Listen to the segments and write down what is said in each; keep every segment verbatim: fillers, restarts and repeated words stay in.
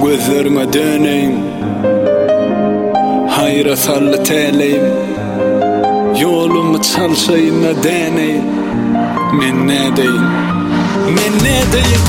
Gözlerime döneyim, hayra sallı eleyim. Yolumu çalşayına deneyim. Men ne deyim, men ne deyim.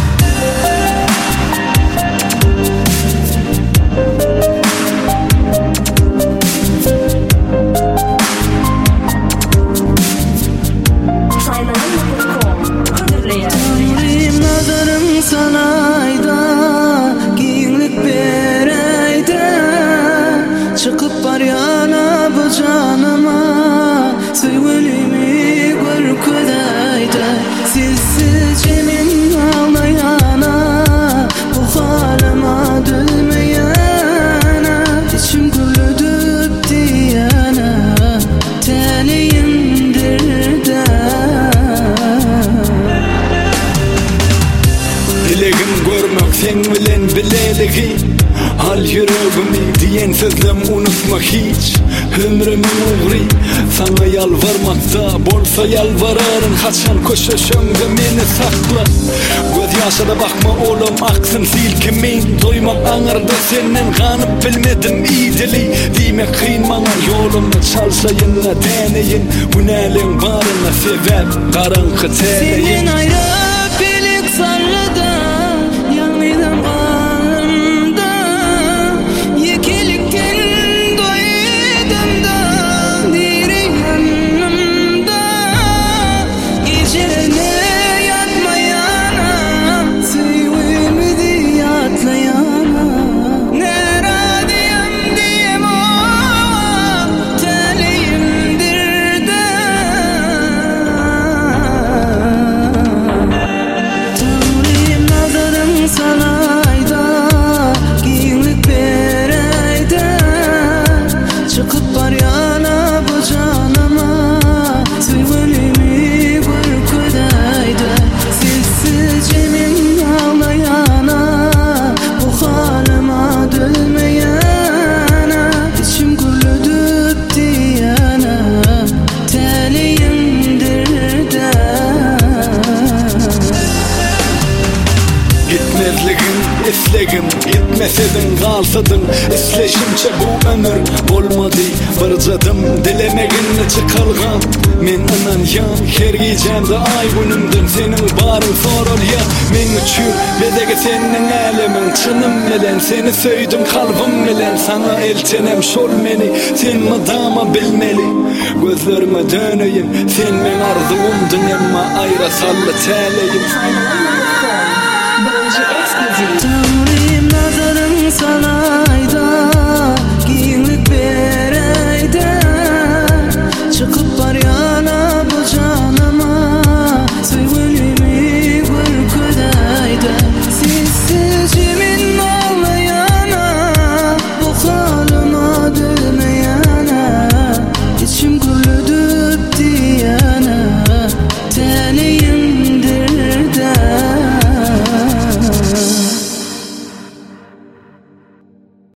Nazarım sana ayda, giyinlik bir ayda. Çıkıp var yana bu canıma, sevgilimi gör kudayda. Sizsiz cemin ağlayana, bu halama dönmeyana. İçim gülüdüp diyana, teliyimdir de. Dilegim görmek sen bilen bileligi. Al yüreğimi diyen sözlem unutma hiç. Ömrümün uğri sana yalvarmakta. Bolsa yalvararın kaçan koşuşumda beni sakla. Göz yaşına bakma oğlum aksın silkimin. Doymam anırda senden kanıp bilmedim iyiliği. Dime kıyın bana yolumu çalsayınla deneyin. Bu nelin varına sebep karanlık teleyin. Senin ayrı pelik sarıda, yanmaydım bağımda. Yekilikten doydum da, diri yanımda. Gecelerine yatmayana, sevimdi yatlayana. Ne radiyem diyem o, teliyimdir de. Sana ayda, giyinlik bir ayda. Çıkıp var yana bu canıma, sevgilimi gör kudayda. Sizsiz cemin ağlayana, bu halıma dönmeyana. İçim gülüdüp diyana, teliyimdir de. Gitmezligin islegim, gitmesedin kalsadın. İsleşimçe bu ömür olmadı. Barcadım dilemeginle çıkalgan. Men anan yan her giyeceğim de ay günümdün. Senin barın sorul ya. Men uçur bedege senin alemin. Çınım bilen seni söydüm kalbim bilen. Sana elçenem şol meni, sen madama bilmeli. Gözlerime döneyim, sen men arzumdun. Emma ayra sallı teleyim. Bence